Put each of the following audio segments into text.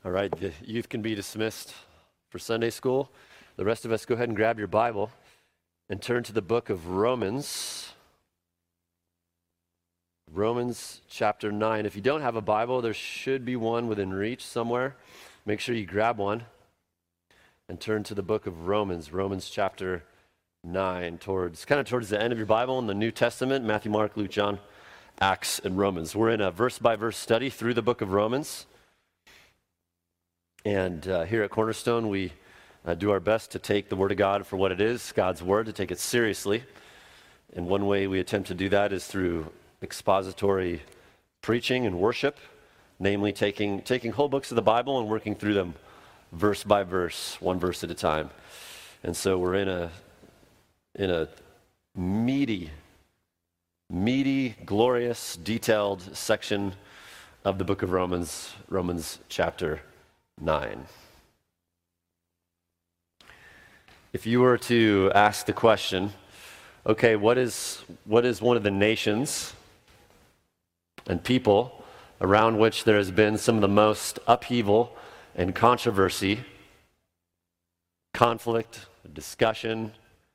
All right, the youth can be dismissed for Sunday school. The rest of us, go ahead and grab your Bible and turn to the book of Romans. Romans chapter 9. If you don't have a Bible, there should be one within reach somewhere. Make sure you grab one and turn to the book of Romans. Romans chapter 9, towards the end of your Bible in the New Testament, Matthew, Mark, Luke, John, Acts, and Romans. We're in a verse-by-verse study through the book of Romans. And here at Cornerstone, we do our best to take the Word of God for what it is, God's Word, to take it seriously. And one way we attempt to do that is through expository preaching and worship, namely taking whole books of the Bible and working through them verse by verse, one verse at a time. And so we're in a meaty, glorious, detailed section of the book of Romans, Romans chapter 9. If you were to ask the question, okay, what is one of the nations and people around which there has been some of the most upheaval and controversy, conflict, discussion,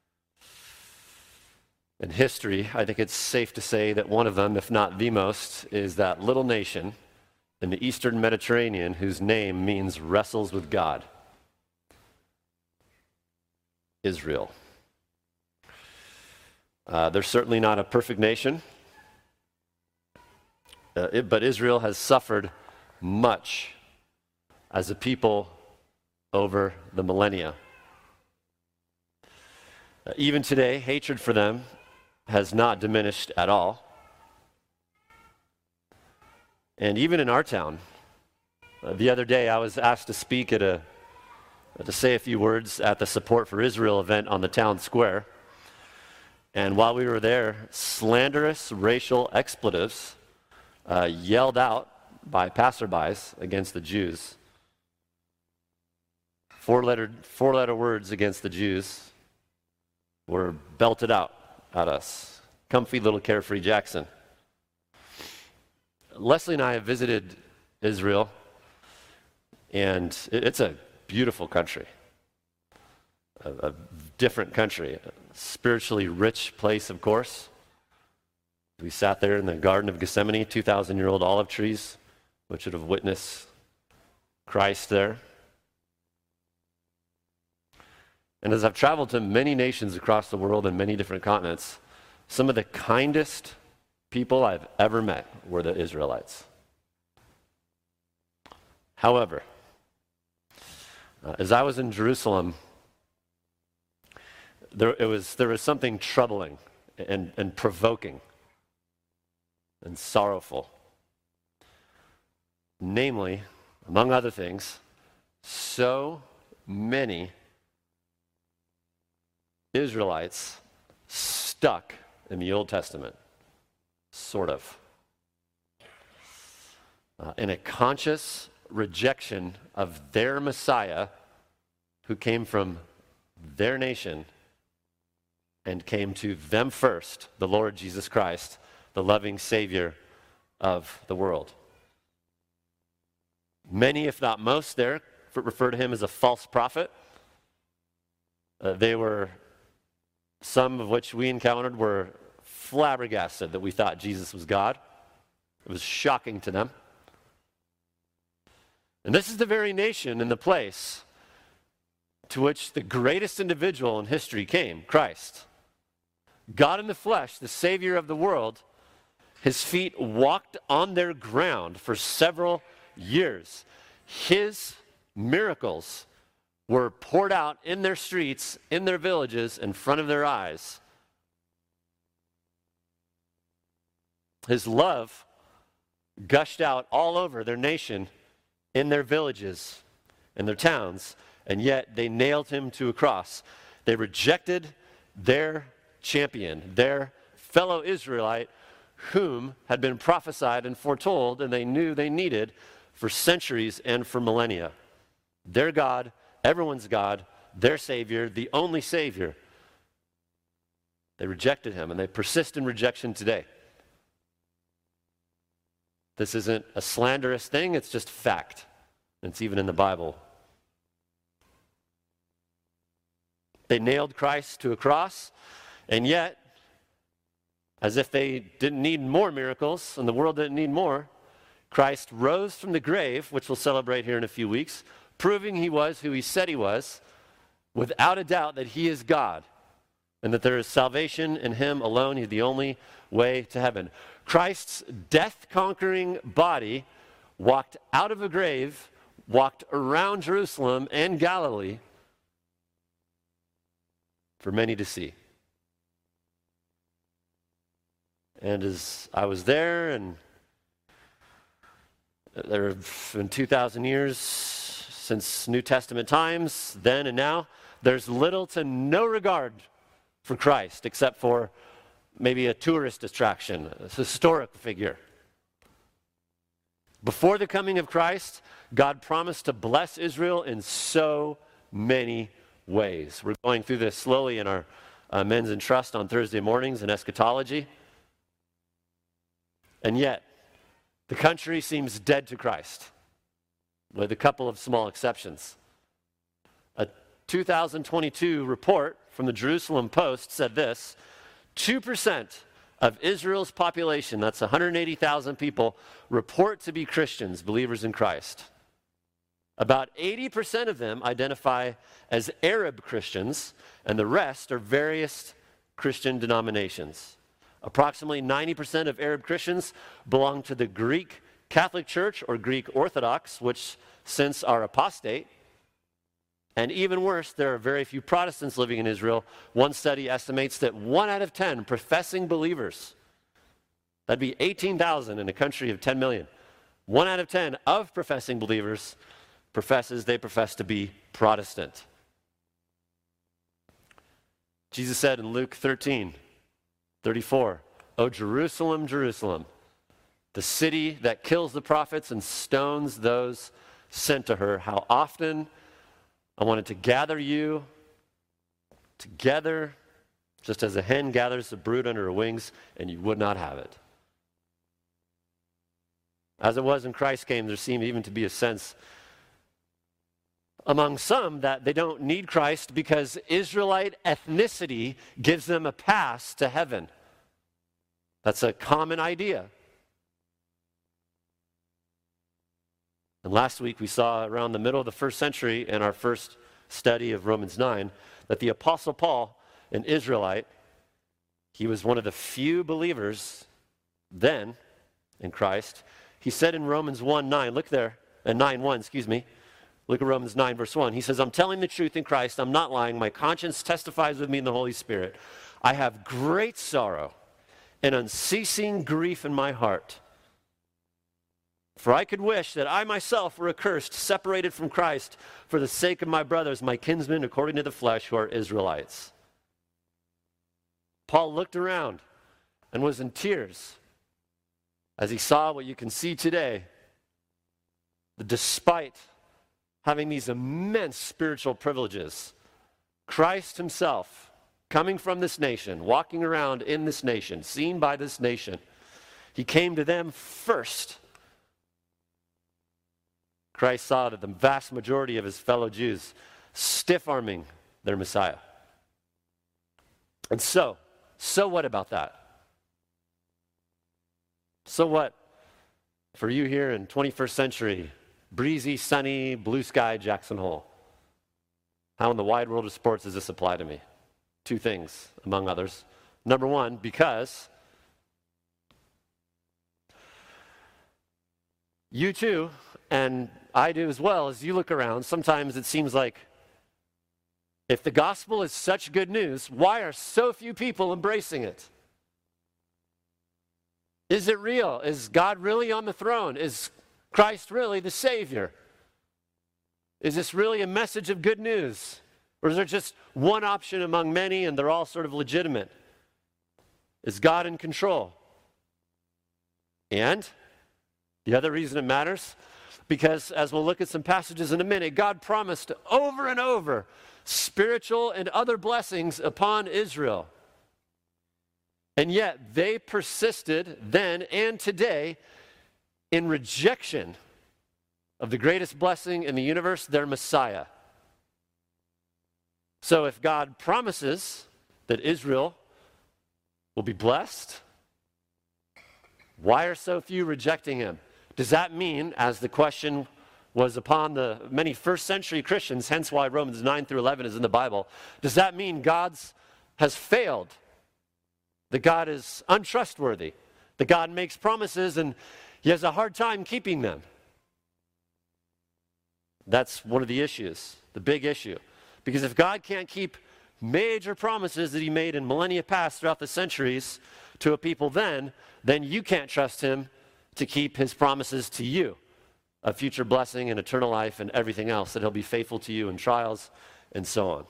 and history, I think it's safe to say that one of them, if not the most, is that little nation in the Eastern Mediterranean whose name means wrestles with God. Israel. They're certainly not a perfect nation, but Israel has suffered much as a people over the millennia. Even today, hatred for them has not diminished at all. And even in our town, the other day I was asked to speak to say a few words at the Support for Israel event on the town square. And while we were there, slanderous racial expletives yelled out by passerbys against the Jews. Four-letter words against the Jews were belted out at us. Comfy little carefree Jackson. Leslie and I have visited Israel, and it's a beautiful country, a different country, a spiritually rich place, of course. We sat there in the Garden of Gethsemane, 2,000-year-old olive trees, which would have witnessed Christ there. And as I've traveled to many nations across the world and many different continents, some of the kindest people I've ever met were the Israelites. However, as I was in Jerusalem, there was something troubling and provoking and sorrowful. Namely, among other things, so many Israelites stuck in the Old Testament. Sort of. In a conscious rejection of their Messiah who came from their nation and came to them first, the Lord Jesus Christ, the loving Savior of the world. Many, if not most there, refer to him as a false prophet. Some of which we encountered were flabbergasted that we thought Jesus was God. It was shocking to them. And this is the very nation and the place to which the greatest individual in history came, Christ. God in the flesh, the Savior of the world, his feet walked on their ground for several years. His miracles were poured out in their streets, in their villages, in front of their eyes. His love gushed out all over their nation, in their villages, in their towns, and yet they nailed him to a cross. They rejected their champion, their fellow Israelite, whom had been prophesied and foretold, and they knew they needed for centuries and for millennia. Their God, everyone's God, their Savior, the only Savior. They rejected him, and they persist in rejection today. This isn't a slanderous thing, it's just fact. It's even in the Bible. They nailed Christ to a cross, and yet, as if they didn't need more miracles and the world didn't need more, Christ rose from the grave, which we'll celebrate here in a few weeks, proving he was who he said he was, without a doubt that he is God and that there is salvation in him alone. He's the only way to heaven. Christ's death-conquering body walked out of a grave, walked around Jerusalem and Galilee for many to see. And as I was there, and there have been 2,000 years since New Testament times, then and now, there's little to no regard for Christ except for maybe a tourist attraction, a historic figure. Before the coming of Christ, God promised to bless Israel in so many ways. We're going through this slowly in our Men's and Trust on Thursday mornings in eschatology. And yet, the country seems dead to Christ, with a couple of small exceptions. A 2022 report from the Jerusalem Post said this: 2% of Israel's population, that's 180,000 people, report to be Christians, believers in Christ. About 80% of them identify as Arab Christians, and the rest are various Christian denominations. Approximately 90% of Arab Christians belong to the Greek Catholic Church or Greek Orthodox, which since are apostate. And even worse, there are very few Protestants living in Israel. One study estimates that 1 out of 10 professing believers, that'd be 18,000 in a country of 10 million, 1 out of 10 of professing believers they profess to be Protestant. Jesus said in Luke 13:34, "O Jerusalem, Jerusalem, the city that kills the prophets and stones those sent to her, how often I wanted to gather you together, just as a hen gathers the brood under her wings, and you would not have it." As it was when Christ came, there seemed even to be a sense among some that they don't need Christ because Israelite ethnicity gives them a pass to heaven. That's a common idea. And last week we saw around the middle of the first century in our first study of Romans 9 that the Apostle Paul, an Israelite, he was one of the few believers then in Christ. He said in Romans 1:9, look there, 9:1, excuse me. Look at Romans 9, verse 1. He says, "I'm telling the truth in Christ. I'm not lying. My conscience testifies with me in the Holy Spirit. I have great sorrow and unceasing grief in my heart. For I could wish that I myself were accursed, separated from Christ, for the sake of my brothers, my kinsmen according to the flesh, who are Israelites." Paul looked around and was in tears as he saw what you can see today. Despite having these immense spiritual privileges, Christ himself, coming from this nation, walking around in this nation, seen by this nation, he came to them first. Christ saw that the vast majority of his fellow Jews stiff-arming their Messiah. And so what about that? So what for you here in 21st century, breezy, sunny, blue sky Jackson Hole? How in the wide world of sports does this apply to me? Two things, among others. Number one, because you too, and I do as well, as you look around, sometimes it seems like if the gospel is such good news, why are so few people embracing it? Is it real? Is God really on the throne? Is Christ really the Savior? Is this really a message of good news? Or is there just one option among many and they're all sort of legitimate? Is God in control? And the other reason it matters, because as we'll look at some passages in a minute, God promised over and over spiritual and other blessings upon Israel. And yet they persisted then and today in rejection of the greatest blessing in the universe, their Messiah. So if God promises that Israel will be blessed, why are so few rejecting him? Does that mean, as the question was upon the many first century Christians, hence why Romans 9 through 11 is in the Bible, does that mean God has failed? That God is untrustworthy? That God makes promises and he has a hard time keeping them? That's one of the issues, the big issue. Because if God can't keep major promises that he made in millennia past throughout the centuries to a people then you can't trust him to keep his promises to you of future blessing and eternal life and everything else, that he'll be faithful to you in trials and so on.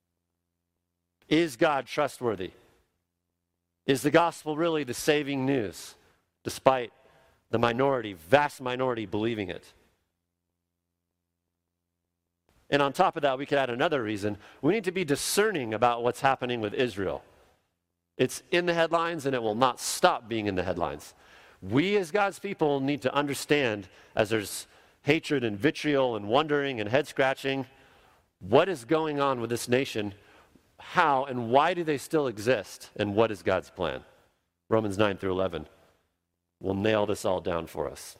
Is God trustworthy? Is the gospel really the saving news, despite the minority, vast minority, believing it? And on top of that, we could add another reason. We need to be discerning about what's happening with Israel. It's in the headlines, and it will not stop being in the headlines. We as God's people need to understand, as there's hatred and vitriol and wondering and head scratching, what is going on with this nation, how and why do they still exist, and what is God's plan? Romans 9 through 11 will nail this all down for us.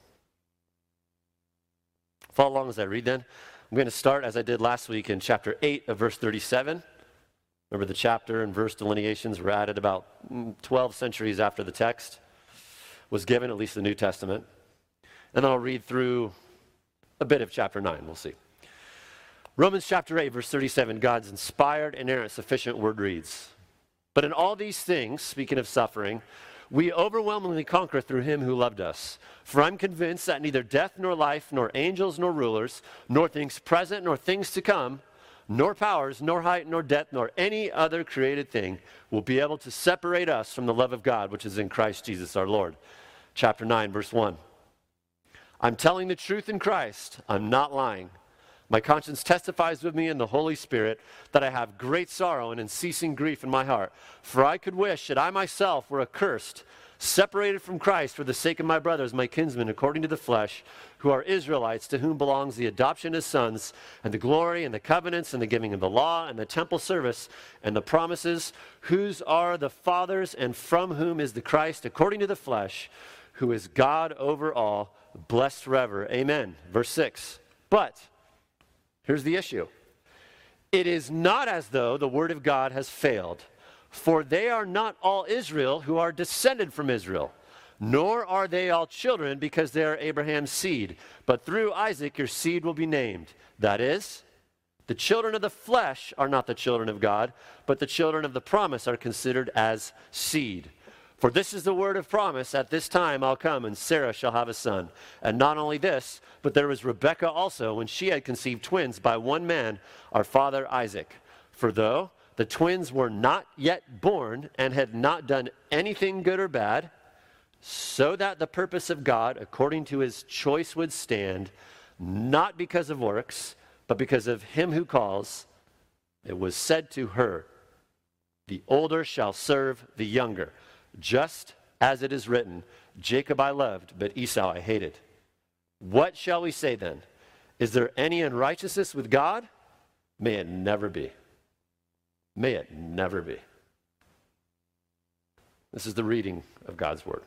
Follow along as I read then. I'm going to start, as I did last week, in chapter 8 of verse 37. Remember, the chapter and verse delineations were added about 12 centuries after the text was given, at least the New Testament. And then I'll read through a bit of chapter 9. We'll see. Romans chapter 8, verse 37, God's inspired, inerrant, sufficient word reads, "But in all these things," speaking of suffering, "we overwhelmingly conquer through him who loved us. For I'm convinced that neither death nor life, nor angels nor rulers, nor things present nor things to come, nor powers, nor height, nor depth, nor any other created thing will be able to separate us from the love of God, which is in Christ Jesus our Lord." Chapter 9, verse 1. "I'm telling the truth in Christ. I'm not lying. My conscience testifies with me in the Holy Spirit that I have great sorrow and unceasing grief in my heart. For I could wish that I myself were accursed, separated from Christ for the sake of my brothers, my kinsmen, according to the flesh, who are Israelites, to whom belongs the adoption as sons, and the glory, and the covenants, and the giving of the law, and the temple service, and the promises, whose are the fathers, and from whom is the Christ, according to the flesh, who is God over all, blessed forever. Amen." Verse 6. "But," here's the issue, "it is not as though the word of God has failed. For they are not all Israel who are descended from Israel, nor are they all children because they are Abraham's seed. But through Isaac your seed will be named. That is, the children of the flesh are not the children of God, but the children of the promise are considered as seed. For this is the word of promise, at this time I'll come, and Sarah shall have a son. And not only this, but there was Rebekah also, when she had conceived twins by one man, our father Isaac. For though the twins were not yet born and had not done anything good or bad, so that the purpose of God, according to his choice, would stand, not because of works, but because of him who calls, it was said to her, the older shall serve the younger. Just as it is written, Jacob I loved, but Esau I hated. What shall we say then? Is there any unrighteousness with God? May it never be. May it never be." This is the reading of God's word.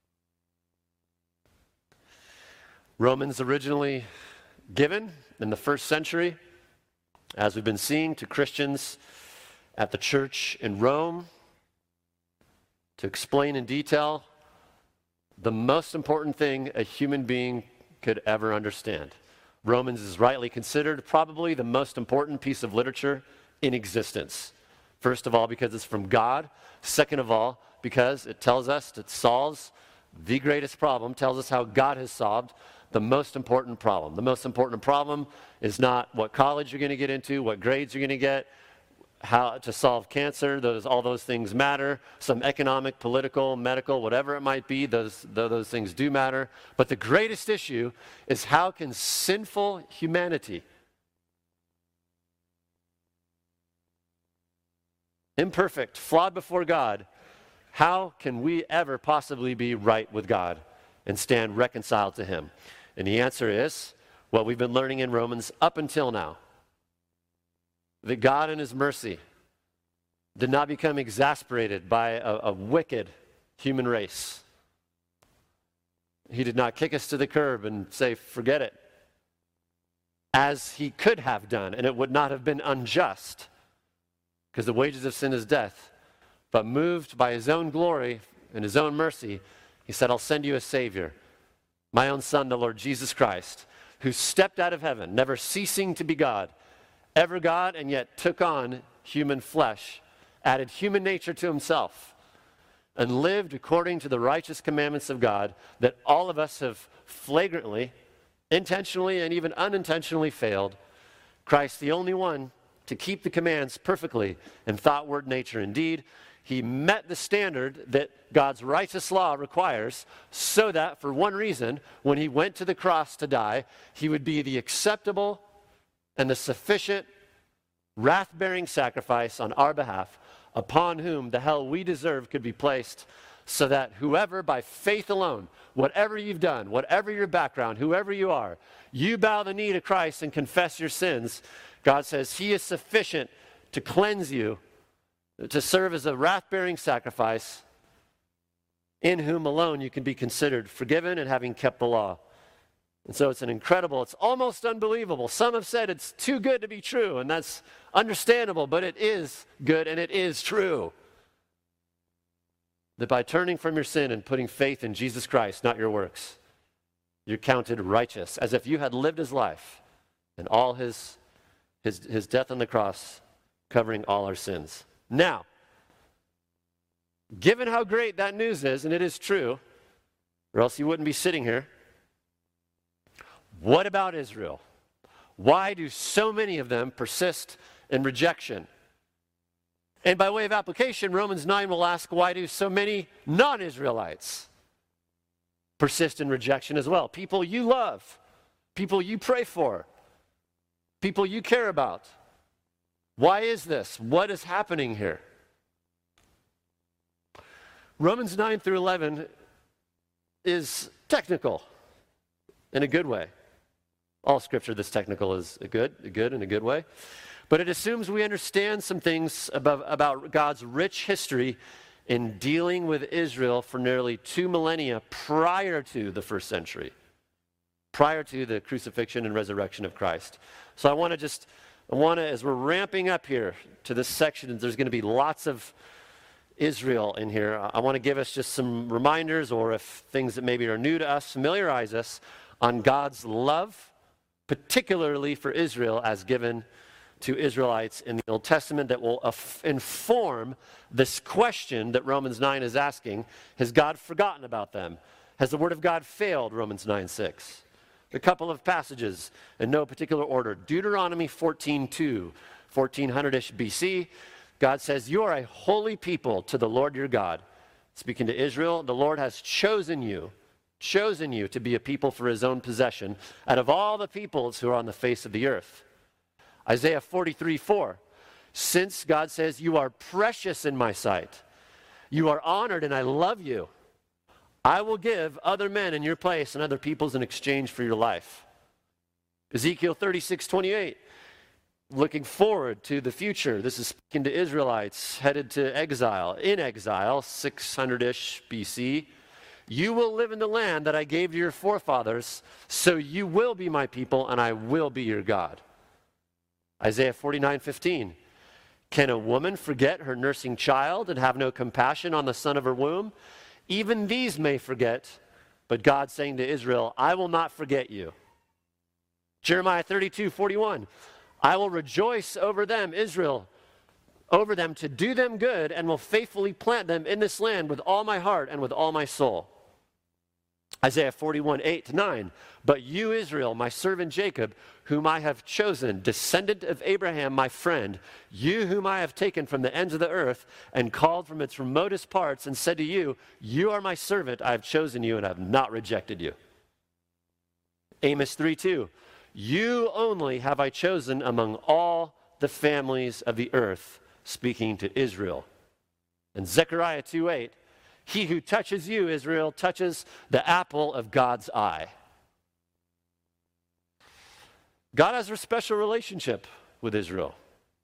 Romans originally given in the first century, as we've been seeing, to Christians at the church in Rome, to explain in detail the most important thing a human being could ever understand. Romans is rightly considered probably the most important piece of literature in existence. First of all, because it's from God. Second of all, because it tells us, it solves the greatest problem, tells us how God has solved the most important problem. The most important problem is not what college you're going to get into, what grades you're going to get, how to solve cancer. All those things matter. Some economic, political, medical, whatever it might be, those things do matter. But the greatest issue is, how can sinful humanity, imperfect, flawed before God, how can we ever possibly be right with God and stand reconciled to him? And the answer is, what we've been learning in Romans up until now. That God in his mercy did not become exasperated by a wicked human race. He did not kick us to the curb and say, forget it, as he could have done, and it would not have been unjust, because the wages of sin is death. But moved by his own glory and his own mercy, he said, I'll send you a Savior, my own Son, the Lord Jesus Christ, who stepped out of heaven, never ceasing to be God, ever God, and yet took on human flesh, added human nature to himself, and lived according to the righteous commandments of God that all of us have flagrantly, intentionally, and even unintentionally failed. Christ, the only one to keep the commands perfectly in thought, word, nature, and deed. He met the standard that God's righteous law requires, so that for one reason, when he went to the cross to die, he would be the acceptable and the sufficient wrath-bearing sacrifice on our behalf, upon whom the hell we deserve could be placed, so that whoever by faith alone, whatever you've done, whatever your background, whoever you are, you bow the knee to Christ and confess your sins, God says he is sufficient to cleanse you, to serve as a wrath-bearing sacrifice, in whom alone you can be considered forgiven and having kept the law. And so it's almost unbelievable. Some have said it's too good to be true, and that's understandable, but it is good and it is true. That by turning from your sin and putting faith in Jesus Christ, not your works, you're counted righteous, as if you had lived his life and all his death on the cross, covering all our sins. Now, given how great that news is, and it is true, or else you wouldn't be sitting here, what about Israel? Why do so many of them persist in rejection? And by way of application, Romans 9 will ask, why do so many non-Israelites persist in rejection as well? People you love, people you pray for, people you care about. Why is this? What is happening here? Romans 9 through 11 is technical in a good way. All scripture that's technical is good in a good way. But it assumes we understand some things about God's rich history in dealing with Israel for nearly 2 millennia prior to the first century, prior to the crucifixion and resurrection of Christ. So I want to, as we're ramping up here to this section, there's going to be lots of Israel in here. I want to give us just some reminders, or if things that maybe are new to us, familiarize us on God's love, particularly for Israel as given to Israelites in the Old Testament, that will inform this question that Romans 9 is asking. Has God forgotten about them? Has the Word of God failed? Romans 9:6. A couple of passages in no particular order. Deuteronomy 14:2, 1400-ish BC. God says, you are a holy people to the Lord your God. Speaking to Israel, the Lord has chosen you to be a people for his own possession out of all the peoples who are on the face of the earth. Isaiah 43:4. Since God says, you are precious in my sight, you are honored and I love you, I will give other men in your place and other peoples in exchange for your life. Ezekiel 36:28. Looking forward to the future. This is speaking to Israelites headed to exile, in exile, 600-ish BC. You will live in the land that I gave to your forefathers, so you will be my people and I will be your God. Isaiah 49:15. Can a woman forget her nursing child and have no compassion on the son of her womb? Even these may forget, but God saying to Israel, I will not forget you. Jeremiah 32:41. I will rejoice over them, Israel, over them to do them good, and will faithfully plant them in this land with all my heart and with all my soul. Isaiah 41:8-9. But you, Israel, my servant Jacob, whom I have chosen, descendant of Abraham, my friend, you whom I have taken from the ends of the earth and called from its remotest parts, and said to you, you are my servant, I have chosen you and I have not rejected you. Amos 3:2. You only have I chosen among all the families of the earth, speaking to Israel. And Zechariah 2:8. He who touches you, Israel, touches the apple of God's eye. God has a special relationship with Israel.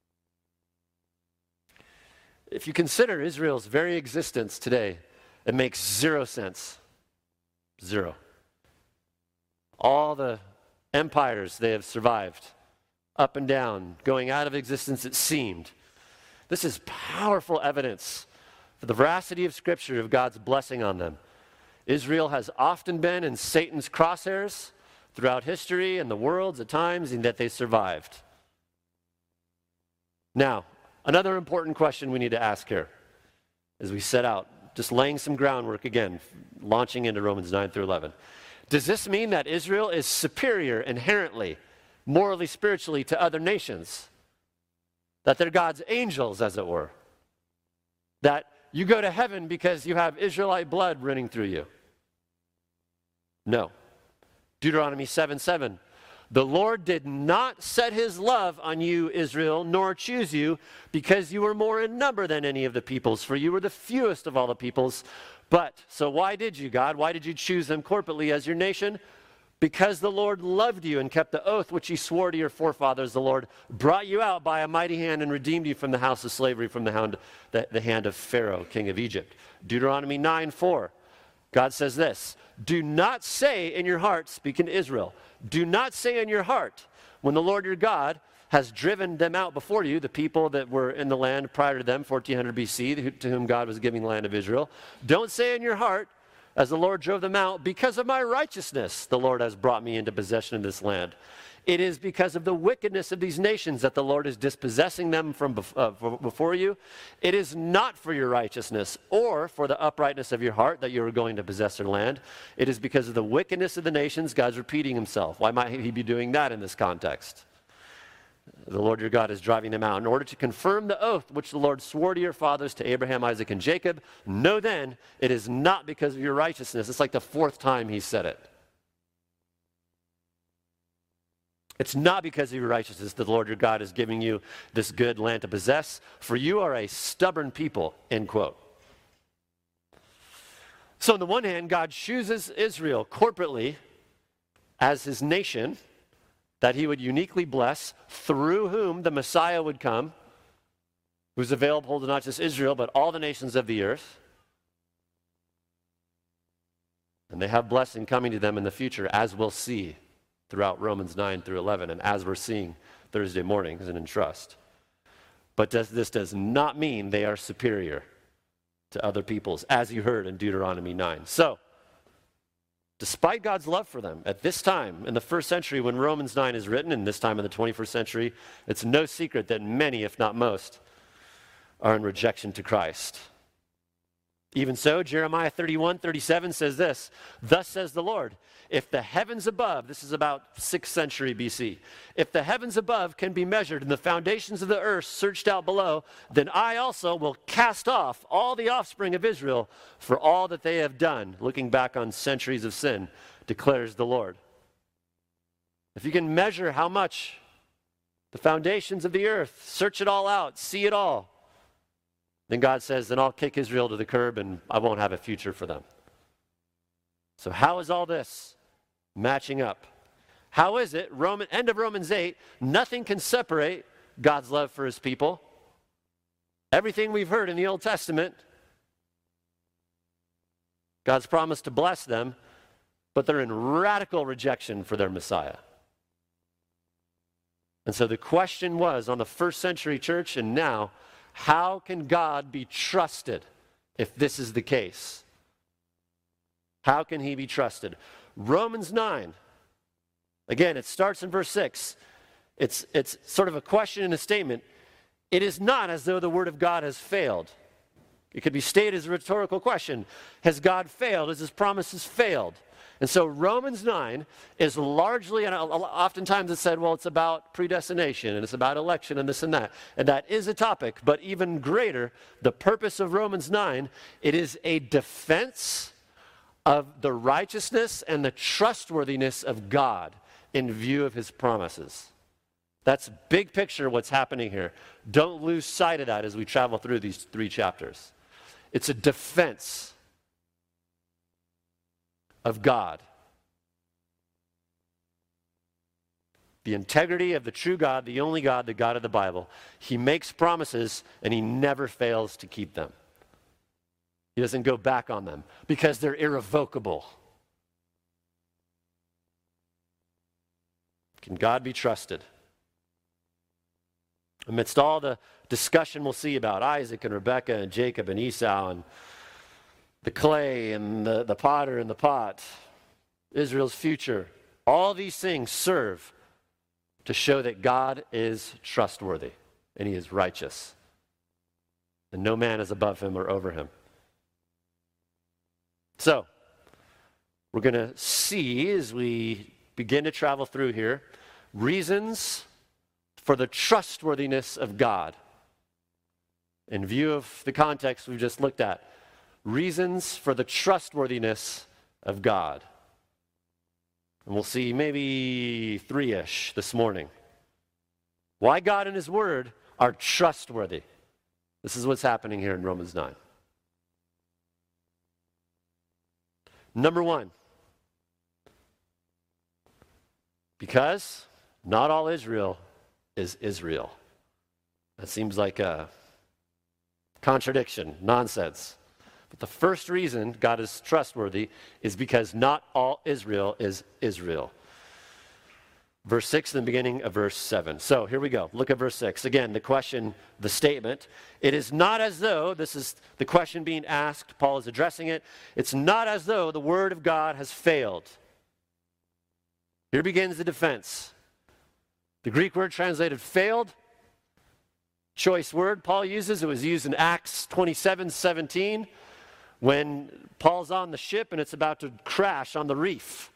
If you consider Israel's very existence today, it makes zero sense. Zero. All the empires they have survived, up and down, going out of existence, it seemed. This is powerful evidence for the veracity of Scripture, of God's blessing on them. Israel has often been in Satan's crosshairs throughout history and the worlds at times, and that they survived. Now, another important question we need to ask here as we set out, just laying some groundwork again, launching into Romans 9 through 11. Does this mean that Israel is superior inherently, morally, spiritually to other nations? That they're God's angels, as it were? That you go to heaven because you have Israelite blood running through you? No. Deuteronomy 7:7. The Lord did not set his love on you, Israel, nor choose you, because you were more in number than any of the peoples, for you were the fewest of all the peoples. But, so why did you, God? Why did you choose them corporately as your nation? Because the Lord loved you and kept the oath which he swore to your forefathers. The Lord brought you out by a mighty hand and redeemed you from the house of slavery, from the hand of Pharaoh, king of Egypt. Deuteronomy 9:4. God says this, do not say in your heart, speaking to Israel, do not say in your heart, when the Lord your God has driven them out before you, the people that were in the land prior to them, 1400 BC, to whom God was giving the land of Israel. Don't say in your heart, as the Lord drove them out, because of my righteousness, the Lord has brought me into possession of this land. It is because of the wickedness of these nations that the Lord is dispossessing them from before you. It is not for your righteousness or for the uprightness of your heart that you are going to possess their land. It is because of the wickedness of the nations. God's repeating himself. Why might he be doing that in this context? The Lord your God is driving them out in order to confirm the oath which the Lord swore to your fathers, to Abraham, Isaac, and Jacob. Know then, it is not because of your righteousness. It's like the fourth time he said it. It's not because of your righteousness that the Lord your God is giving you this good land to possess, for you are a stubborn people, end quote. So on the one hand, God chooses Israel corporately as his nation that he would uniquely bless, through whom the Messiah would come, who's available to not just Israel, but all the nations of the earth. And they have blessing coming to them in the future, as we'll see throughout Romans 9 through 11, and as we're seeing Thursday mornings and in trust. But this does not mean they are superior to other peoples, as you heard in Deuteronomy 9. So, despite God's love for them, at this time in the first century when Romans 9 is written, and this time in the 21st century, it's no secret that many, if not most, are in rejection to Christ. Even so, Jeremiah 31:37 says this, thus says the Lord, if the heavens above, this is about 6th century BC, if the heavens above can be measured and the foundations of the earth searched out below, then I also will cast off all the offspring of Israel for all that they have done, looking back on centuries of sin, declares the Lord. If you can measure how much the foundations of the earth, search it all out, see it all, then God says, then I'll kick Israel to the curb and I won't have a future for them. So how is all this matching up? How is it, end of Romans 8, nothing can separate God's love for his people? Everything we've heard in the Old Testament, God's promised to bless them, but they're in radical rejection for their Messiah. And so the question was on the first century church and now, how can God be trusted if this is the case? How can he be trusted? Romans 9, again, it starts in verse 6. It's sort of a question and a statement. It is not as though the word of God has failed. It could be stated as a rhetorical question. Has God failed? Has his promises failed? And so Romans 9 is largely, and oftentimes it's said, well, it's about predestination, and it's about election, and this and that is a topic, but even greater, the purpose of Romans 9, it is a defense of the righteousness and the trustworthiness of God in view of his promises. That's big picture what's happening here. Don't lose sight of that as we travel through these 3 chapters. It's a defense of God. the integrity of the true God, the only God, the God of the Bible. He makes promises and he never fails to keep them. He doesn't go back on them because they're irrevocable. Can God be trusted? Amidst all the discussion we'll see about Isaac and Rebekah and Jacob and Esau and the clay and the potter and the pot, Israel's future, all these things serve to show that God is trustworthy and he is righteous. And no man is above him or over him. So, we're going to see as we begin to travel through here, reasons for the trustworthiness of God. In view of the context we've just looked at, reasons for the trustworthiness of God. And we'll see maybe 3-ish this morning. Why God and his word are trustworthy. This is what's happening here in Romans 9. Number 1, because not all Israel is Israel. That seems like a contradiction, nonsense. But the first reason God is trustworthy is because not all Israel is Israel. Verse 6 in the beginning of verse 7. So here we go. Look at verse 6. Again, the question, the statement. It is not as though, this is the question being asked, Paul is addressing it. It's not as though the word of God has failed. Here begins the defense. The Greek word translated failed, choice word Paul uses. It was used in Acts 27:17 when Paul's on the ship and it's about to crash on the reef.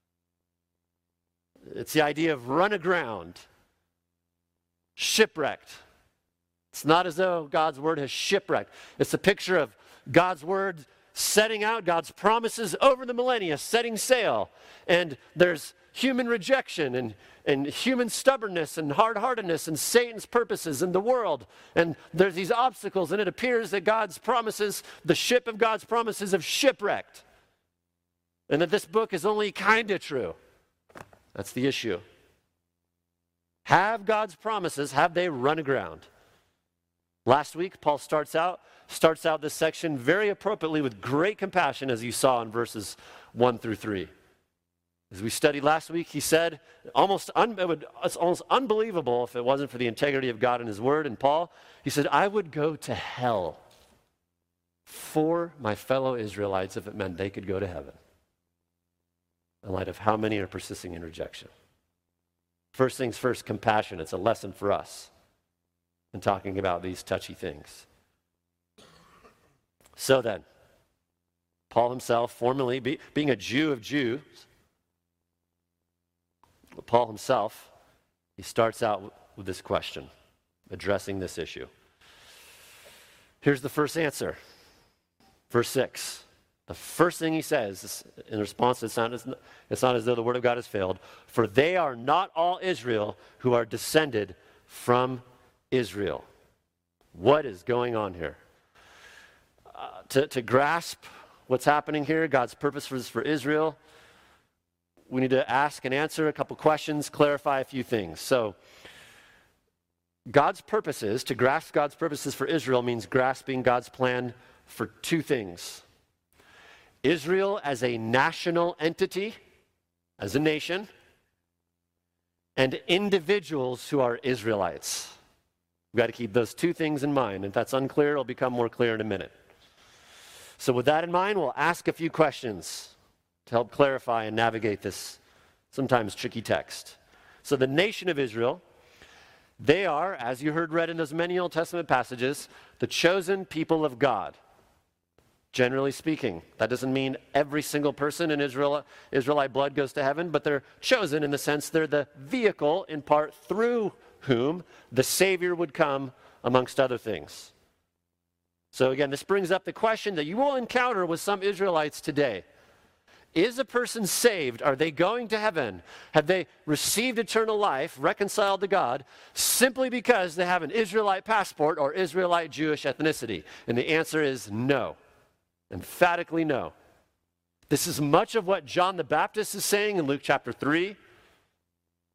It's the idea of run aground, shipwrecked. It's not as though God's word has shipwrecked. It's a picture of God's word setting out, God's promises over the millennia, setting sail. And there's human rejection and human stubbornness and hard-heartedness and Satan's purposes in the world. And there's these obstacles, and it appears that God's promises, the ship of God's promises, have shipwrecked. And that this book is only kind of true. That's the issue. Have God's promises, have they run aground? Last week, Paul starts out this section very appropriately with great compassion, as you saw in verses 1 through 3. As we studied last week, he said, it's almost unbelievable if it wasn't for the integrity of God and his word. And Paul, he said, I would go to hell for my fellow Israelites if it meant they could go to heaven. In light of how many are persisting in rejection. First things first, compassion. It's a lesson for us in talking about these touchy things. So then, Paul himself, formerly being a Jew of Jews, Paul himself, he starts out with this question, addressing this issue. Here's the first answer. Verse 6. The first thing he says in response to it's not as though the word of God has failed, for they are not all Israel who are descended from Israel. What is going on here? To grasp what's happening here, God's purpose for Israel, we need to ask and answer a couple questions, clarify a few things. So, God's purposes, to grasp God's purposes for Israel means grasping God's plan for two things. Israel as a national entity, as a nation, and individuals who are Israelites. We've got to keep those two things in mind. If that's unclear, it'll become more clear in a minute. So with that in mind, we'll ask a few questions to help clarify and navigate this sometimes tricky text. So the nation of Israel, they are, as you heard read in those many Old Testament passages, the chosen people of God. Generally speaking, that doesn't mean every single person in Israelite blood goes to heaven, but they're chosen in the sense they're the vehicle in part through whom the Savior would come, amongst other things. So again, this brings up the question that you will encounter with some Israelites today. Is a person saved? Are they going to heaven? Have they received eternal life, reconciled to God, simply because they have an Israelite passport or Israelite Jewish ethnicity? And the answer is no. Emphatically no. This is much of what John the Baptist is saying in Luke chapter 3.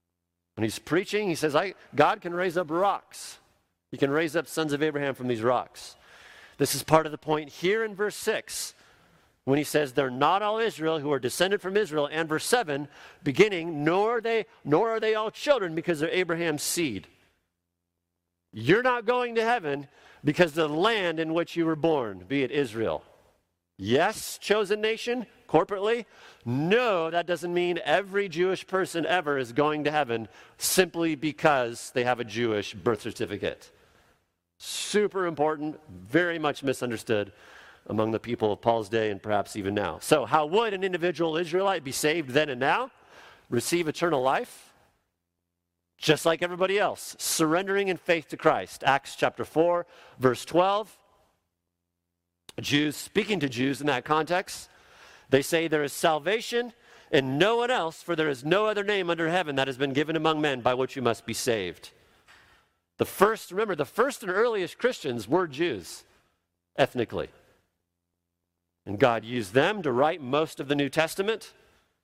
When he's preaching, he says, God can raise up rocks. He can raise up sons of Abraham from these rocks. This is part of the point here in verse 6, when he says, they're not all Israel who are descended from Israel, and verse 7, beginning, nor are they all children because they're Abraham's seed. You're not going to heaven because of the land in which you were born, be it Israel. Yes, chosen nation, corporately. No, that doesn't mean every Jewish person ever is going to heaven simply because they have a Jewish birth certificate. Super important, very much misunderstood among the people of Paul's day and perhaps even now. So how would an individual Israelite be saved then and now? Receive eternal life? Just like everybody else, surrendering in faith to Christ. Acts chapter 4, verse 12. Jews, speaking to Jews in that context, they say there is salvation in no one else, for there is no other name under heaven that has been given among men by which you must be saved. The first and earliest Christians were Jews, ethnically. And God used them to write most of the New Testament.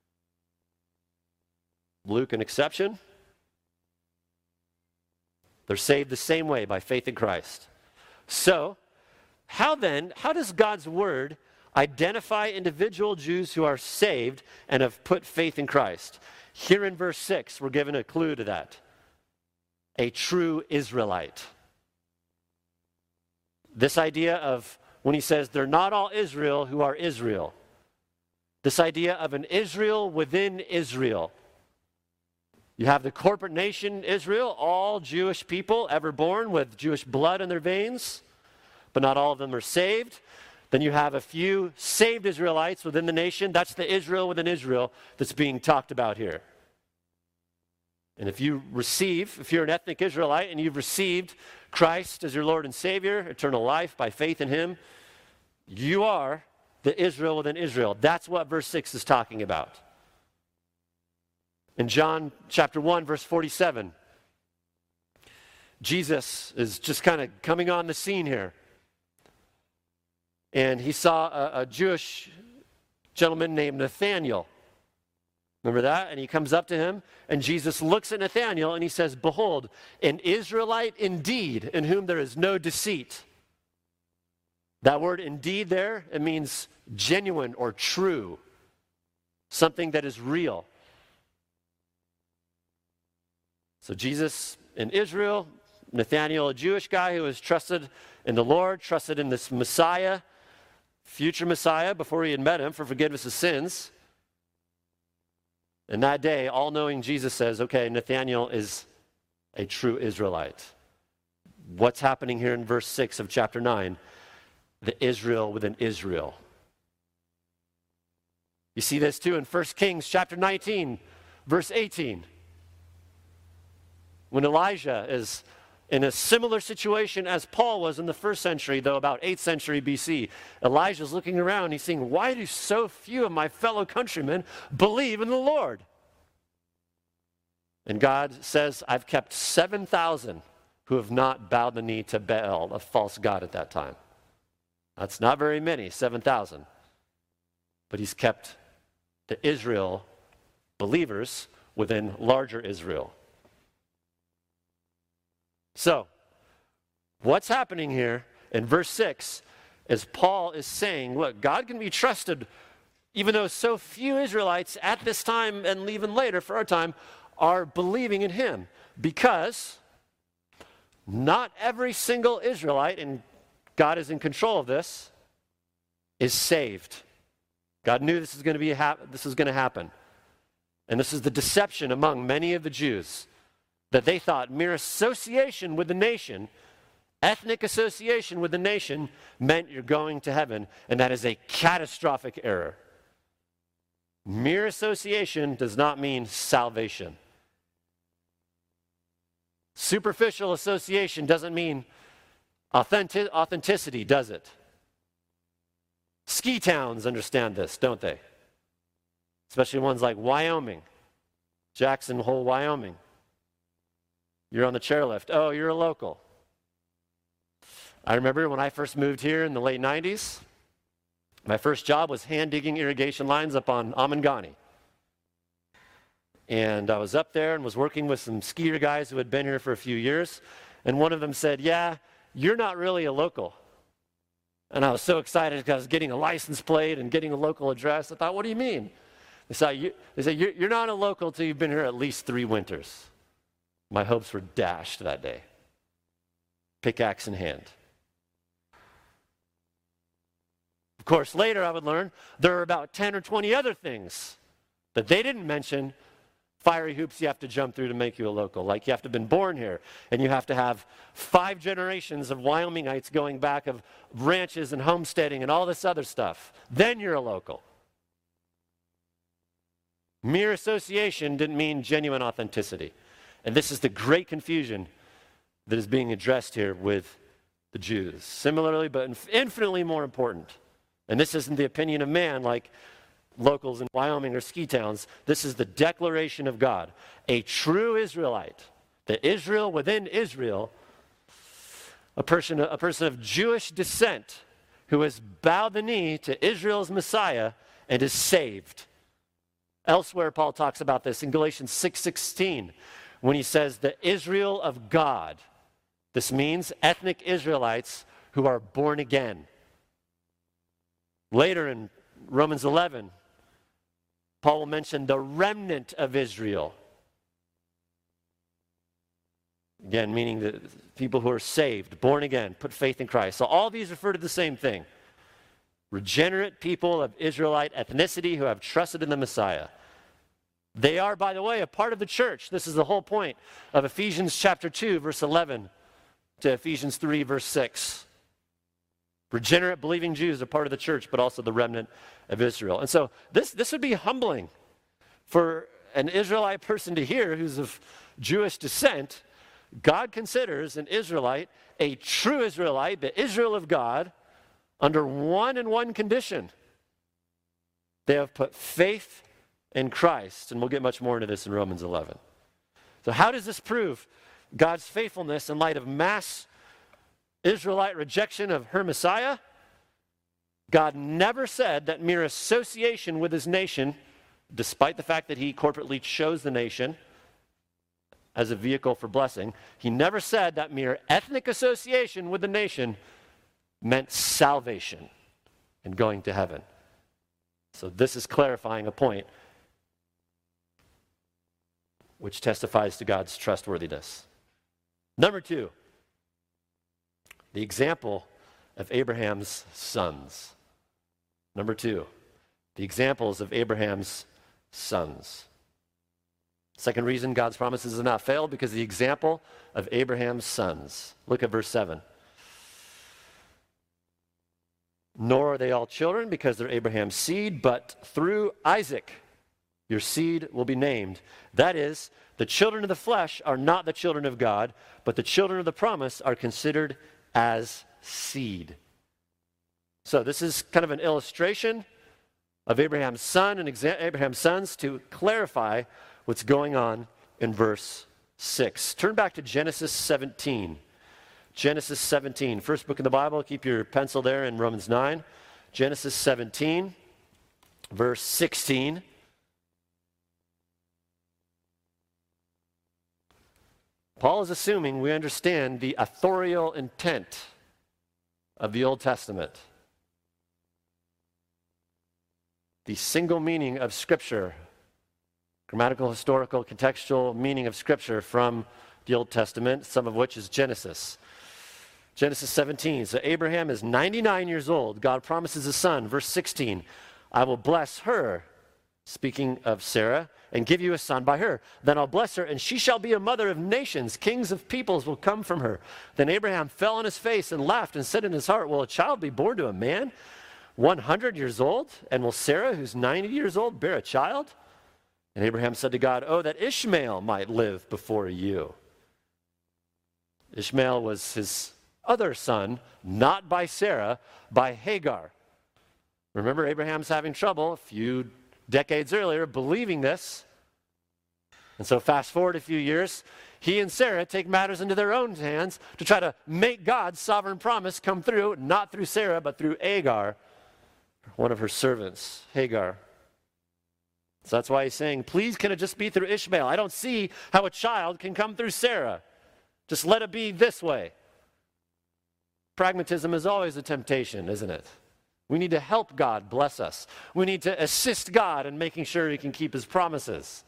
Luke an exception. They're saved the same way, by faith in Christ. So, how does God's word identify individual Jews who are saved and have put faith in Christ? Here in verse 6, we're given a clue to that. A true Israelite. This idea of, when he says, they're not all Israel who are Israel. This idea of an Israel within Israel. You have the corporate nation Israel, all Jewish people ever born with Jewish blood in their veins, but not all of them are saved. Then you have a few saved Israelites within the nation. That's the Israel within Israel that's being talked about here. And if you're an ethnic Israelite and you've received Christ as your Lord and Savior, eternal life by faith in him, you are the Israel within Israel. That's what verse 6 is talking about. In John chapter 1, verse 47, Jesus is just kind of coming on the scene here. And he saw a Jewish gentleman named Nathanael. Remember that? And he comes up to him, and Jesus looks at Nathanael, and he says, behold, an Israelite indeed, in whom there is no deceit. That word indeed there, it means genuine or true, something that is real. So Jesus in Israel, Nathanael, a Jewish guy who was trusted in the Lord, trusted in this Messiah, future Messiah, before he had met him for forgiveness of sins. And that day, all-knowing Jesus says, okay, Nathanael is a true Israelite. What's happening here in verse 6 of chapter 9? The Israel within Israel. You see this too in 1 Kings chapter 19, verse 18. When Elijah is in a similar situation as Paul was in the first century, though about 8th century BC, Elijah's looking around, he's saying, why do so few of my fellow countrymen believe in the Lord? And God says, I've kept 7,000 who have not bowed the knee to Baal, a false god at that time. That's not very many, 7,000. But he's kept the Israel believers within larger Israel. So, what's happening here in verse 6 is Paul is saying, look, God can be trusted even though so few Israelites at this time and even later for our time are believing in him, because not every single Israelite, and God is in control of this, is saved. God knew this was going to happen. And this is the deception among many of the Jews, that they thought mere association with the nation, ethnic association with the nation, meant you're going to heaven, and that is a catastrophic error. Mere association does not mean salvation. Superficial association doesn't mean authenticity, does it? Ski towns understand this, don't they? Especially ones like Wyoming, Jackson Hole, Wyoming. You're on the chairlift. Oh, you're a local. I remember when I first moved here in the late 90s, my first job was hand digging irrigation lines up on Amangani. And I was up there and was working with some skier guys who had been here for a few years. And one of them said, "Yeah, you're not really a local." And I was so excited because I was getting a license plate and getting a local address. I thought, "What do you mean?" They said, you're not a local until you've been here at least 3 winters. My hopes were dashed that day. Pickaxe in hand. Of course, later I would learn there are about 10 or 20 other things that they didn't mention, fiery hoops you have to jump through to make you a local. Like you have to have been born here, and you have to have 5 generations of Wyomingites going back of ranches and homesteading and all this other stuff. Then you're a local. Mere association didn't mean genuine authenticity. And this is the great confusion that is being addressed here with the Jews. Similarly, but infinitely more important, and this isn't the opinion of man like locals in Wyoming or ski towns. This is the declaration of God. A true Israelite, the Israel within Israel, a person of Jewish descent who has bowed the knee to Israel's Messiah and is saved. Elsewhere, Paul talks about this in Galatians 6:16 when he says the Israel of God. This means ethnic Israelites who are born again. Later in Romans 11, Paul will mention the remnant of Israel. Again, meaning the people who are saved, born again, put faith in Christ. So all these refer to the same thing. Regenerate people of Israelite ethnicity who have trusted in the Messiah. They are, by the way, a part of the church. This is the whole point of Ephesians chapter 2, verse 11 to Ephesians 3, verse 6. Regenerate believing Jews are part of the church, but also the remnant of Israel. And so this would be humbling for an Israelite person to hear who's of Jewish descent. God considers an Israelite a true Israelite, the Israel of God, under one and one condition. They have put faith in Christ, and we'll get much more into this in Romans 11. So how does this prove God's faithfulness in light of mass Israelite rejection of her Messiah? God never said that mere association with his nation, despite the fact that he corporately chose the nation as a vehicle for blessing, he never said that mere ethnic association with the nation meant salvation and going to heaven. So this is clarifying a point which testifies to God's trustworthiness. Number 2, the example of Abraham's sons. Number 2, the examples of Abraham's sons. Second reason God's promises have not failed, because the example of Abraham's sons. Look at verse 7. Nor are they all children because they're Abraham's seed, but through Isaac your seed will be named. That is, the children of the flesh are not the children of God, but the children of the promise are considered as seed. So this is kind of an illustration of Abraham's son and Abraham's sons to clarify what's going on in verse 6. Turn back to Genesis 17. Genesis 17, first book in the Bible. Keep your pencil there in Romans 9. Genesis 17, verse 16. Paul is assuming we understand the authorial intent of the Old Testament. The single meaning of Scripture, grammatical, historical, contextual meaning of Scripture from the Old Testament, some of which is Genesis. Genesis 17. So Abraham is 99 years old. God promises a son. Verse 16, I will bless her, speaking of Sarah, and give you a son by her. Then I'll bless her, and she shall be a mother of nations. Kings of peoples will come from her. Then Abraham fell on his face and laughed and said in his heart, will a child be born to a man 100 years old? And will Sarah, who's 90 years old, bear a child? And Abraham said to God, oh, that Ishmael might live before you. Ishmael was his other son, not by Sarah, by Hagar. Remember, Abraham's having trouble a few decades earlier believing this. And so fast forward a few years, he and Sarah take matters into their own hands to try to make God's sovereign promise come through, not through Sarah, but through Hagar, one of her servants, Hagar. So that's why he's saying, please, can it just be through Ishmael? I don't see how a child can come through Sarah. Just let it be this way. Pragmatism is always a temptation, isn't it? We need to help God bless us. We need to assist God in making sure he can keep his promises.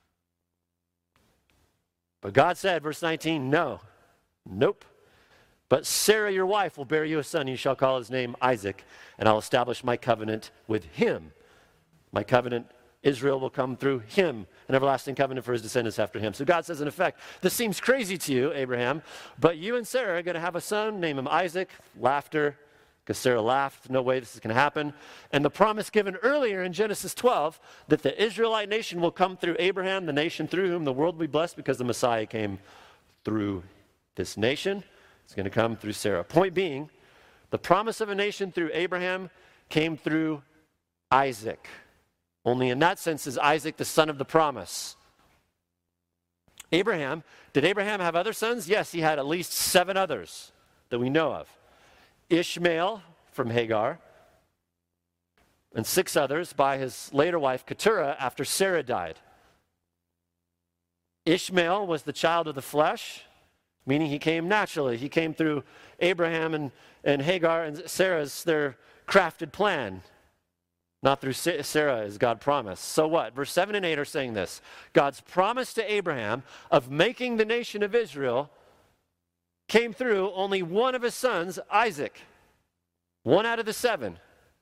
But God said, verse 19, no. Nope. But Sarah, your wife, will bear you a son. You shall call his name Isaac, and I'll establish my covenant with him. My covenant, Israel, will come through him, an everlasting covenant for his descendants after him. So God says, in effect, this seems crazy to you, Abraham, but you and Sarah are going to have a son, name him Isaac. Laughter, because Sarah laughed. No way this is going to happen. And the promise given earlier in Genesis 12, that the Israelite nation will come through Abraham, the nation through whom the world will be blessed, because the Messiah came through this nation. It's going to come through Sarah. Point being, the promise of a nation through Abraham came through Isaac. Only in that sense is Isaac the son of the promise. Did Abraham have other sons? Yes, he had at least 7 others that we know of. Ishmael from Hagar, and 6 others by his later wife Keturah after Sarah died. Ishmael was the child of the flesh, meaning he came naturally. He came through Abraham and Hagar and Sarah's, their crafted plan. Not through Sarah, as God promised. So what? Verse 7 and 8 are saying this. God's promise to Abraham of making the nation of Israel came through only one of his sons, Isaac. 1 out of the 7.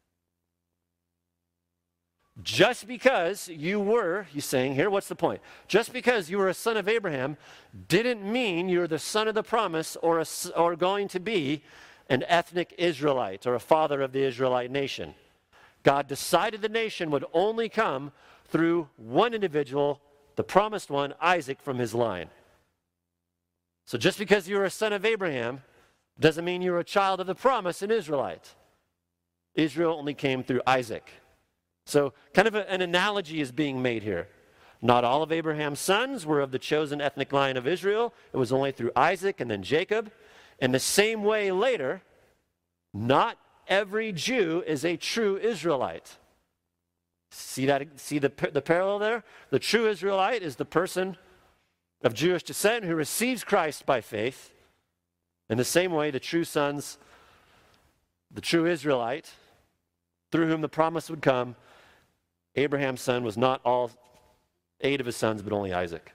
Just because you were, he's saying here, what's the point? Just because you were a son of Abraham didn't mean you're the son of the promise or going to be an ethnic Israelite or a father of the Israelite nation. God decided the nation would only come through one individual, the promised one, Isaac, from his line. So just because you're a son of Abraham doesn't mean you're a child of the promise, an Israelite. Israel only came through Isaac. So kind of an analogy is being made here. Not all of Abraham's sons were of the chosen ethnic line of Israel. It was only through Isaac and then Jacob. In the same way later, not every Jew is a true Israelite. See the parallel there? The true Israelite is the person of Jewish descent who receives Christ by faith. In the same way, the true sons, the true Israelite, through whom the promise would come, Abraham's son was not all 8 of his sons, but only Isaac.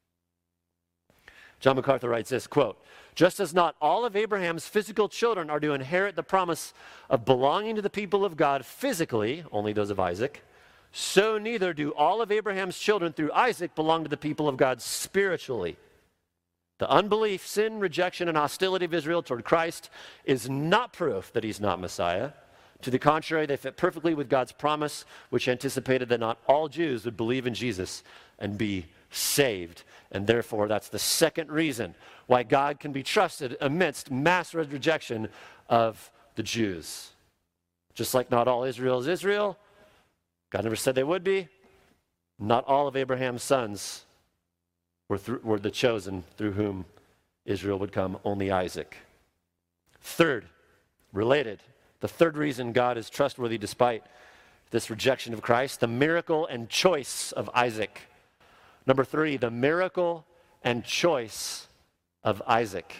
John MacArthur writes this, quote, just as not all of Abraham's physical children are to inherit the promise of belonging to the people of God physically, only those of Isaac, so neither do all of Abraham's children through Isaac belong to the people of God spiritually. The unbelief, sin, rejection, and hostility of Israel toward Christ is not proof that he's not Messiah. To the contrary, they fit perfectly with God's promise, which anticipated that not all Jews would believe in Jesus and be saved. And therefore, that's the second reason why God can be trusted amidst mass rejection of the Jews. Just like not all Israel is Israel, God never said they would be. Not all of Abraham's sons were the chosen through whom Israel would come, only Isaac. Third, related, the third reason God is trustworthy despite this rejection of Christ, the miracle and choice of Isaac. Number 3, the miracle and choice of Isaac.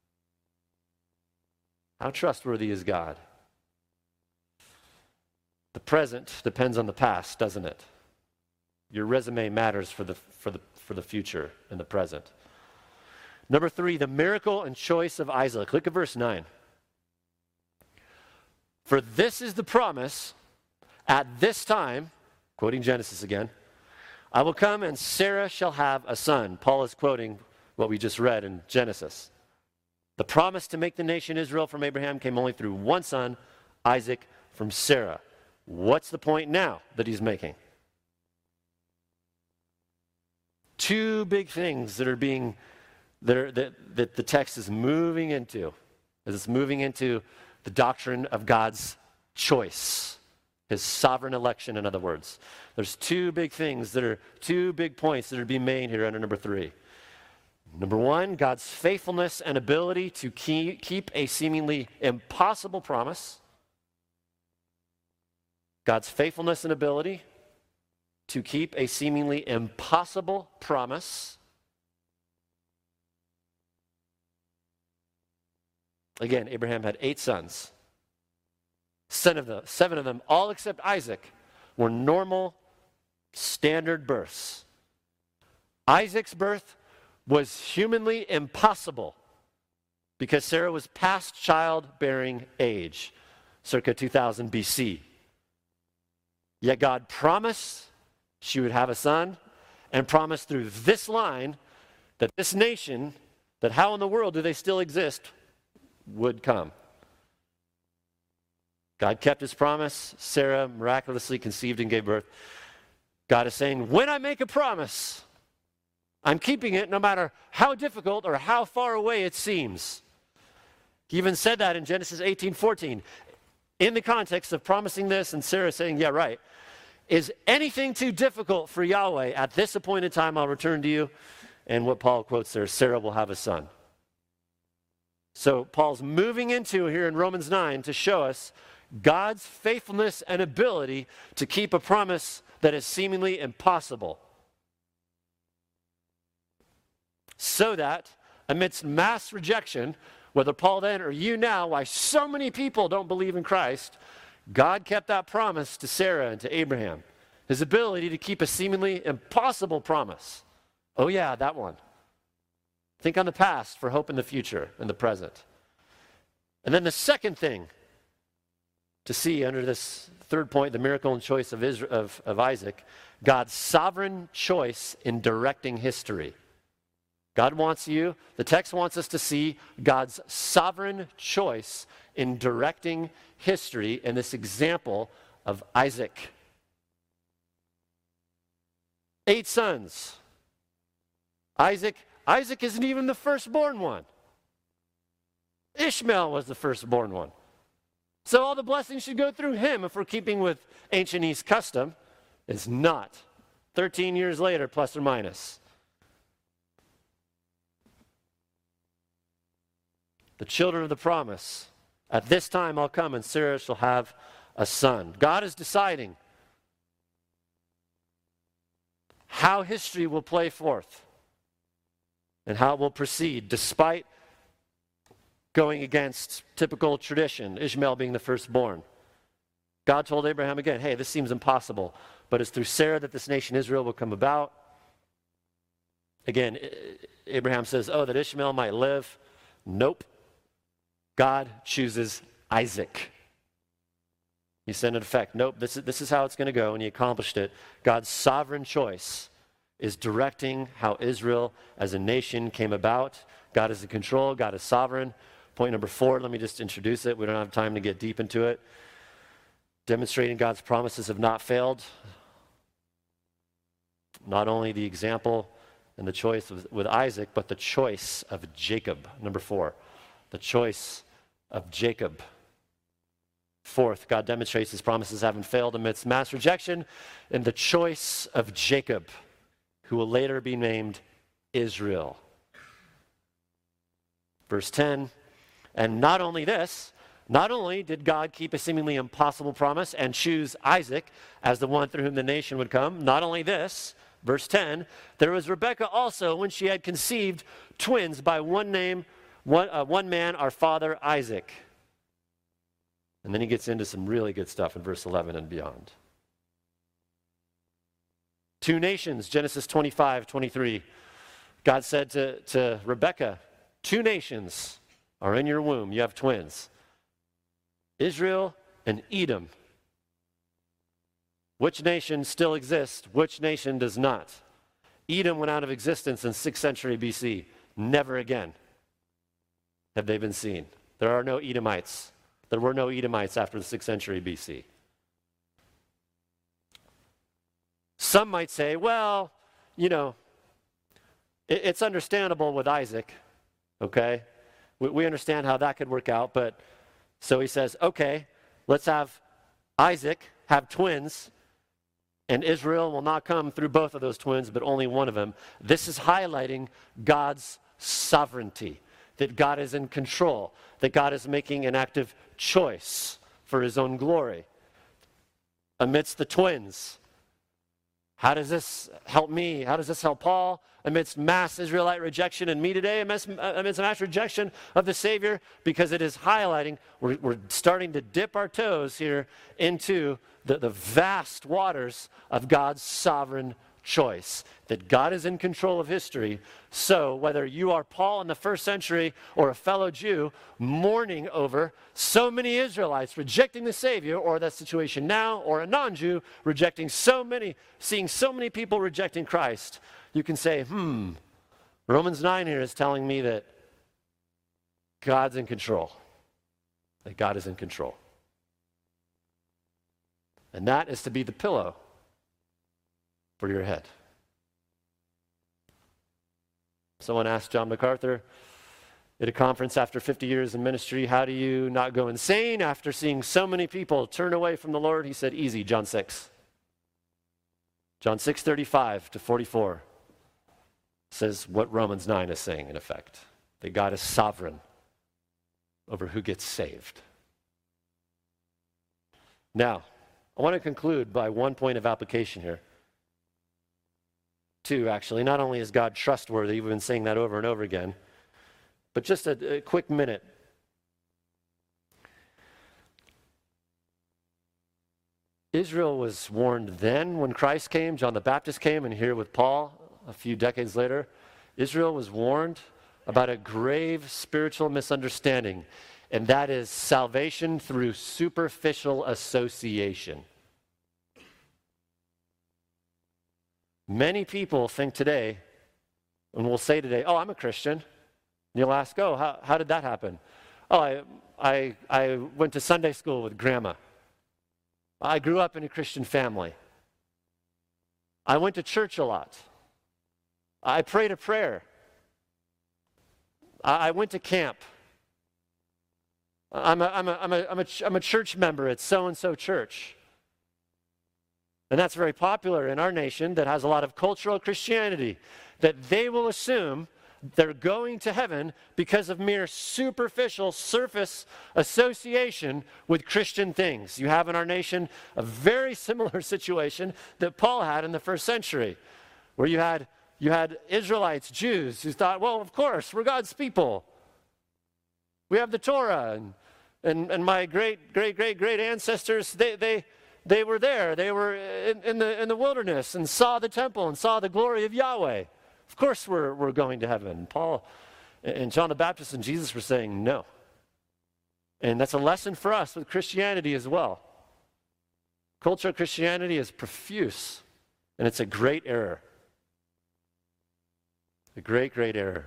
How trustworthy is God? The present depends on the past, doesn't it? Your resume matters for the future and the present. Number 3, the miracle and choice of Isaac. Look at verse 9. For this is the promise, at this time, quoting Genesis again, I will come and Sarah shall have a son. Paul is quoting what we just read in Genesis. The promise to make the nation Israel from Abraham came only through one son, Isaac, from Sarah. What's the point now that he's making? 2 big things that are being, that the text is moving into. As it's moving into the doctrine of God's choice, his sovereign election, in other words. There's 2 big things that are 2 big points that are being made here under number 3. Number 1, God's faithfulness and ability to keep a seemingly impossible promise. God's faithfulness and ability to keep a seemingly impossible promise. Again, Abraham had 8 sons. 7 of them, all except Isaac, were normal, standard births. Isaac's birth was humanly impossible because Sarah was past childbearing age, circa 2000 BC. Yet God promised she would have a son, and promised through this line that this nation, that how in the world do they still exist, would come. God kept his promise. Sarah miraculously conceived and gave birth. God is saying, when I make a promise, I'm keeping it no matter how difficult or how far away it seems. He even said that in Genesis 18:14, in the context of promising this and Sarah saying, yeah, right. Is anything too difficult for Yahweh? At this appointed time, I'll return to you. And what Paul quotes there, Sarah will have a son. So Paul's moving into here in Romans 9 to show us God's faithfulness and ability to keep a promise that is seemingly impossible. So that amidst mass rejection, whether Paul then or you now, why so many people don't believe in Christ, God kept that promise to Sarah and to Abraham. His ability to keep a seemingly impossible promise. Oh yeah, that one. Think on the past for hope in the future and the present. And then the second thing to see under this third point, the miracle and choice of Isaac, God's sovereign choice in directing history. God wants you, the text wants us to see God's sovereign choice in directing history in this example of Isaac. 8 sons. Isaac isn't even the firstborn one. Ishmael was the firstborn one. So all the blessings should go through him if we're keeping with ancient East custom. It's not. 13 years later, plus or minus. The children of the promise. At this time I'll come and Sarah shall have a son. God is deciding how history will play forth and how it will proceed despite going against typical tradition, Ishmael being the firstborn. God told Abraham again, hey, this seems impossible, but it's through Sarah that this nation Israel will come about. Again, Abraham says, oh, that Ishmael might live. Nope. God chooses Isaac. He said, in effect, nope, this is how it's going to go, and he accomplished it. God's sovereign choice is directing how Israel as a nation came about. God is in control. God is sovereign. Point number 4, let me just introduce it. We don't have time to get deep into it. Demonstrating God's promises have not failed. Not only the example and the choice with Isaac, but the choice of Jacob. Number 4, the choice of Jacob. 4th, God demonstrates his promises haven't failed amidst mass rejection in the choice of Jacob, who will later be named Israel. Verse 10, and not only did God keep a seemingly impossible promise and choose Isaac as the one through whom the nation would come, not only this, verse 10, there was Rebekah also when she had conceived twins by one man, our father Isaac. And then he gets into some really good stuff in verse 11 and beyond. 2 nations, Genesis 25:23. God said to Rebekah, 2 nations are in your womb. You have twins. Israel and Edom. Which nation still exists? Which nation does not? Edom went out of existence in 6th century BC. Never again have they been seen. There are no Edomites. There were no Edomites after the 6th century BC. Some might say, well, it's understandable with Isaac, okay? We understand how that could work out, but so he says, okay, let's have Isaac have twins, and Israel will not come through both of those twins, but only one of them. This is highlighting God's sovereignty, that God is in control, that God is making an active choice for his own glory. Amidst the twins, How does this help me? How does this help Paul amidst mass Israelite rejection and me today amidst mass rejection of the Savior? Because it is highlighting, we're starting to dip our toes here into the vast waters of God's sovereign choice, that God is in control of history. So whether you are Paul in the first century or a fellow Jew mourning over so many Israelites rejecting the Savior, or that situation now, or a non-Jew seeing so many people rejecting Christ, you can say, Romans 9 here is telling me that God's in control, that God is in control. And that is to be the pillow for your head. Someone asked John MacArthur at a conference after 50 years in ministry, how do you not go insane after seeing so many people turn away from the Lord? He said, easy, John 6. John 6:35-44 says what Romans 9 is saying in effect, that God is sovereign over who gets saved. Now, I want to conclude by one point of application here. Two, actually. Not only is God trustworthy, we've been saying that over and over again, but just a quick minute. Israel was warned then when Christ came, John the Baptist came, and here with Paul a few decades later, Israel was warned about a grave spiritual misunderstanding, and that is salvation through superficial association. Many people think today, and will say today, oh, I'm a Christian. And you'll ask, oh, how did that happen? Oh, I went to Sunday school with grandma. I grew up in a Christian family. I went to church a lot. I prayed a prayer. I went to camp. I'm a church member at so-and-so church. And that's very popular in our nation that has a lot of cultural Christianity, that they will assume they're going to heaven because of mere superficial surface association with Christian things. You have in our nation a very similar situation that Paul had in the first century, where you had Israelites, Jews, who thought, well, of course, we're God's people. We have the Torah, and my great ancestors, they were there. They were in the wilderness and saw the temple and saw the glory of Yahweh. Of course we're going to heaven. Paul and John the Baptist and Jesus were saying no. And that's a lesson for us with Christianity as well. Cultural Christianity is profuse, and it's a great error. A great error.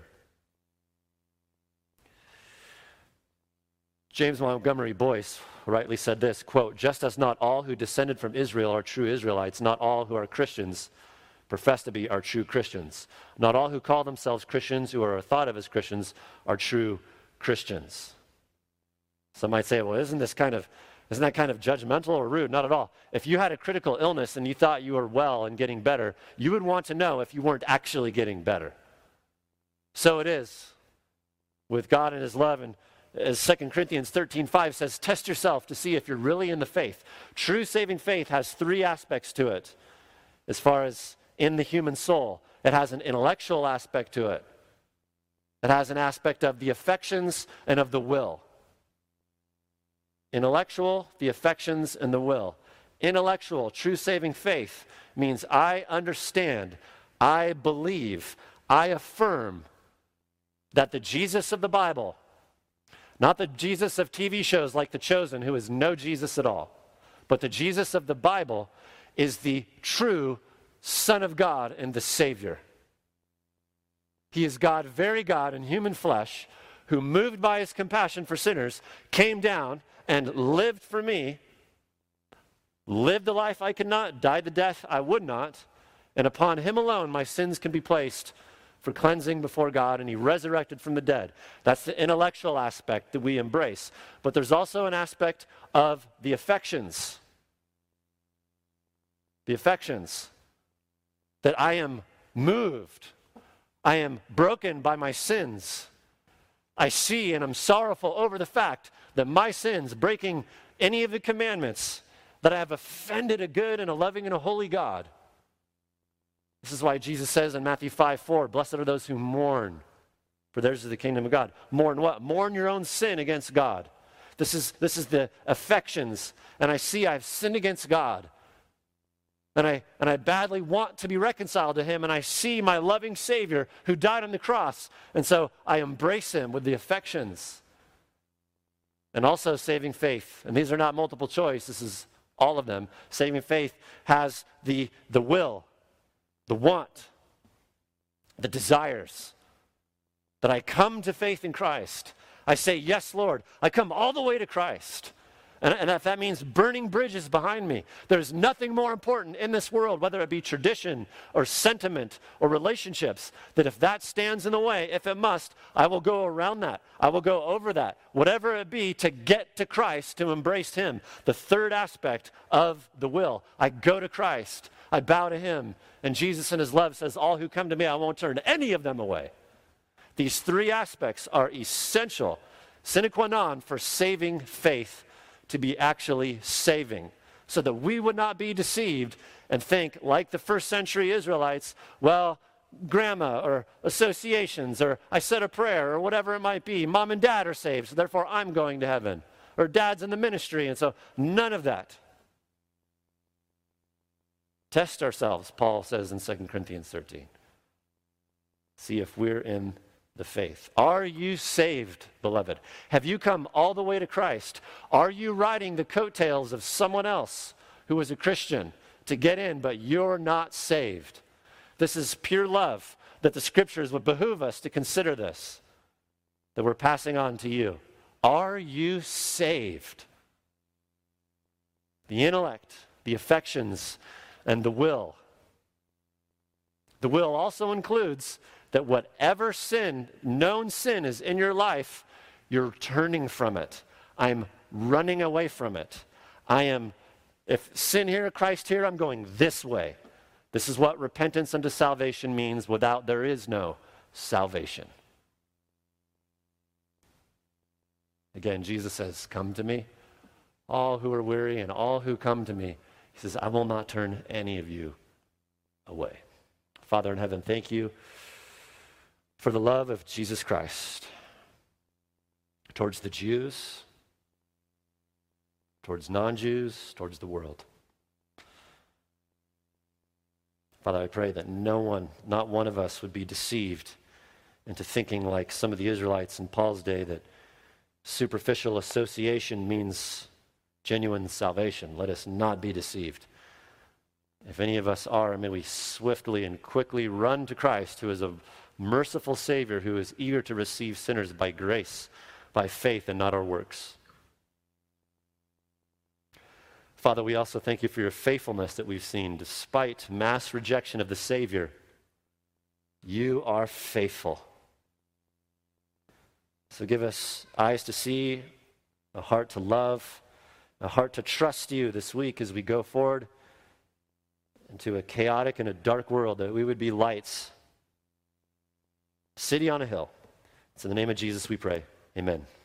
James Montgomery Boyce rightly said this, quote, just as not all who descended from Israel are true Israelites, not all who are Christians profess to be are true Christians. Not all who call themselves Christians, who are thought of as Christians, are true Christians. Some might say, well, isn't that kind of judgmental or rude? Not at all. If you had a critical illness and you thought you were well and getting better, you would want to know if you weren't actually getting better. So it is with God and his love. And as 2 Corinthians 13:5 says, test yourself to see if you're really in the faith. True saving faith has three aspects to it. As far as in the human soul, it has an intellectual aspect to it. It has an aspect of the affections and of the will. Intellectual, the affections, and the will. Intellectual, true saving faith means I understand, I believe, I affirm that the Jesus of the Bible, not the Jesus of TV shows like The Chosen, who is no Jesus at all, but the Jesus of the Bible is the true Son of God and the Savior. He is God, very God in human flesh, who, moved by his compassion for sinners, came down and lived for me, lived the life I could not, died the death I would not, and upon him alone my sins can be placed for cleansing before God, and he resurrected from the dead. That's the intellectual aspect that we embrace. But there's also an aspect of the affections. The affections. That I am moved. I am broken by my sins. I see and I'm sorrowful over the fact that my sins, breaking any of the commandments, that I have offended a good and a loving and a holy God. This is why Jesus says in Matthew 5:4, blessed are those who mourn, for theirs is the kingdom of God. Mourn what? Mourn your own sin against God. This is the affections, and I see I've sinned against God. And I badly want to be reconciled to him, and I see my loving Savior who died on the cross. And so I embrace him with the affections. And also saving faith. And these are not multiple choice. This is all of them. Saving faith has the will, the want, the desires. That I come to faith in Christ. I say, yes, Lord. I come all the way to Christ. And if that means burning bridges behind me, there's nothing more important in this world, whether it be tradition or sentiment or relationships, that if that stands in the way, if it must, I will go around that. I will go over that, whatever it be, to get to Christ, to embrace him. The third aspect of the will, I go to Christ. I bow to him. And Jesus in his love says, all who come to me, I won't turn any of them away. These three aspects are essential, sine qua non, for saving faith to be actually saving, so that we would not be deceived and think, like the first century Israelites, well, grandma or associations, or I said a prayer, or whatever it might be, mom and dad are saved, so therefore I'm going to heaven, or dad's in the ministry, and so none of that. Test ourselves, Paul says in 2 Corinthians 13. See if we're in the faith. Are you saved, beloved? Have you come all the way to Christ? Are you riding the coattails of someone else who was a Christian to get in, but you're not saved? This is pure love that the scriptures would behoove us to consider this, that we're passing on to you. Are you saved? The intellect, the affections, and the will. The will also includes that whatever sin, known sin is in your life, you're turning from it. I'm running away from it. If sin here, Christ here, I'm going this way. This is what repentance unto salvation means. Without, there is no salvation. Again, Jesus says, come to me, all who are weary and all who come to me. He says, I will not turn any of you away. Father in heaven, thank you for the love of Jesus Christ towards the Jews, towards non-Jews, towards the world. Father, I pray that no one, not one of us, would be deceived into thinking like some of the Israelites in Paul's day that superficial association means genuine salvation. Let us not be deceived. If any of us are, may we swiftly and quickly run to Christ, who is a merciful Savior, who is eager to receive sinners by grace, by faith, and not our works. Father, we also thank you for your faithfulness that we've seen. Despite mass rejection of the Savior, you are faithful. So give us eyes to see, a heart to love, a heart to trust you this week as we go forward into a chaotic and a dark world, that we would be lights. City on a hill. It's in the name of Jesus we pray. Amen.